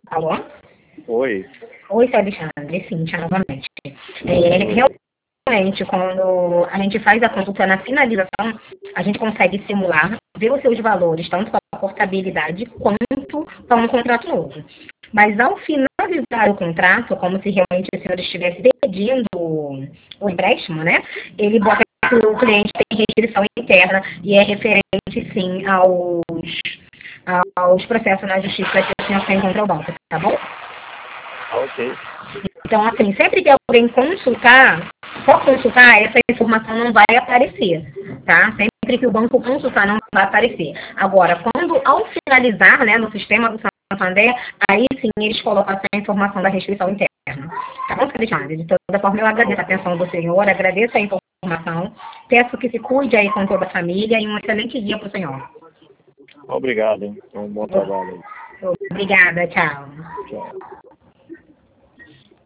Alô? Oi. Oi, seu Alexandre, Cíntia, novamente. Realmente, quando a gente faz a consulta na finalização, a gente consegue simular, ver os seus valores, tanto para a portabilidade quanto para um contrato novo. Mas ao finalizar o contrato, como se realmente o senhor estivesse pedindo o empréstimo, né? Ele bota que o cliente tem restrição interna e é referente, sim, aos processos na justiça que o senhor tem contra o banco, tá bom? Ok. Então, assim, sempre que alguém consultar, for consultar, essa informação não vai aparecer, tá? Sempre que o banco consultar, não vai aparecer. Agora, quando ao finalizar, né, no sistema do Santander, aí sim eles colocam essa informação da restrição interna. Tá bom, Alexandre? De toda forma, eu agradeço a atenção do senhor, agradeço a informação, peço que se cuide aí com toda a família e um excelente dia para o senhor. Obrigado, hein? Um bom trabalho aí. Obrigada, tchau.